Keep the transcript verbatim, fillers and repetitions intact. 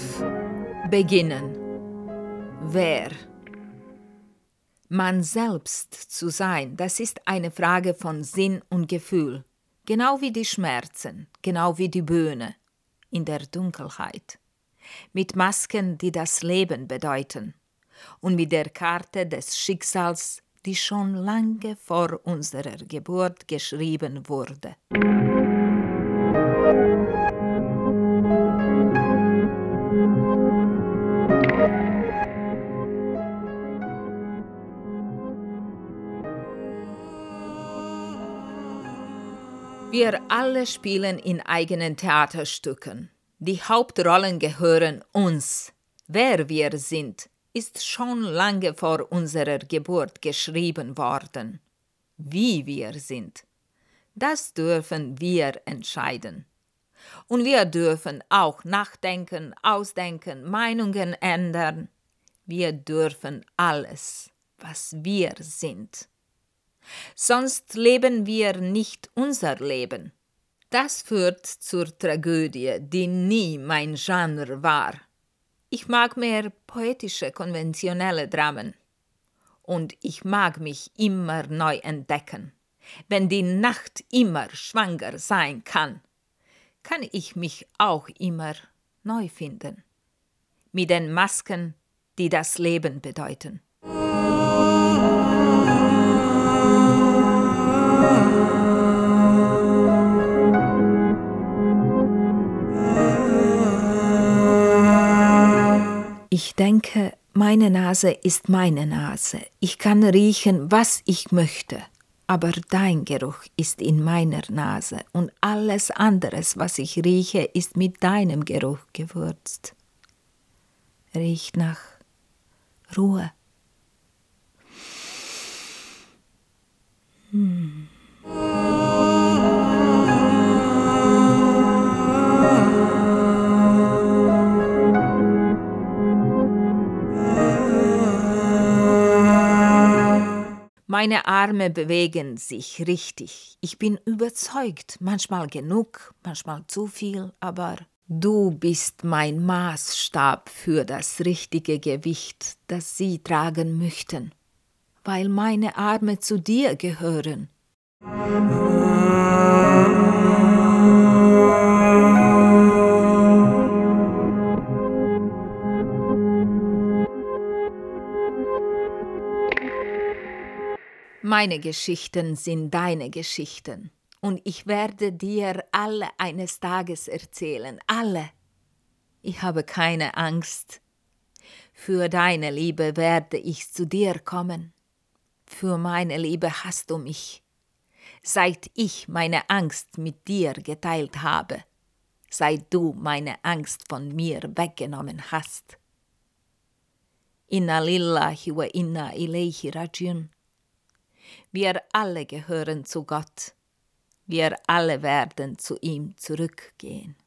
fünf. Beginnen. Wer? Man selbst zu sein, das ist eine Frage von Sinn und Gefühl. Genau wie die Schmerzen, genau wie die Böhne. In der Dunkelheit. Mit Masken, die das Leben bedeuten. Und mit der Karte des Schicksals, die schon lange vor unserer Geburt geschrieben wurde. Wir alle spielen in eigenen Theaterstücken. Die Hauptrollen gehören uns. Wer wir sind, ist schon lange vor unserer Geburt geschrieben worden. Wie wir sind, das dürfen wir entscheiden. Und wir dürfen auch nachdenken, ausdenken, Meinungen ändern. Wir dürfen alles, was wir sind. Sonst leben wir nicht unser Leben. Das führt zur Tragödie, die nie mein Genre war. Ich mag mehr poetische, konventionelle Dramen. Und ich mag mich immer neu entdecken. Wenn die Nacht immer schwanger sein kann, kann ich mich auch immer neu finden. Mit den Masken, die das Leben bedeuten. Ich denke, meine Nase ist meine Nase. Ich kann riechen, was ich möchte. Aber dein Geruch ist in meiner Nase und alles anderes, was ich rieche, ist mit deinem Geruch gewürzt. Riecht nach Ruhe. Hm. Meine Arme bewegen sich richtig. Ich bin überzeugt, manchmal genug, manchmal zu viel, aber du bist mein Maßstab für das richtige Gewicht, das sie tragen möchten, weil meine Arme zu dir gehören. Meine Geschichten sind deine Geschichten und ich werde dir alle eines Tages erzählen, alle. Ich habe keine Angst. Für deine Liebe werde ich zu dir kommen. Für meine Liebe hast du mich. Seit ich meine Angst mit dir geteilt habe, seit du meine Angst von mir weggenommen hast. Inna lillahi wa inna ilayhi rajiun. Wir alle gehören zu Gott. Wir alle werden zu ihm zurückgehen.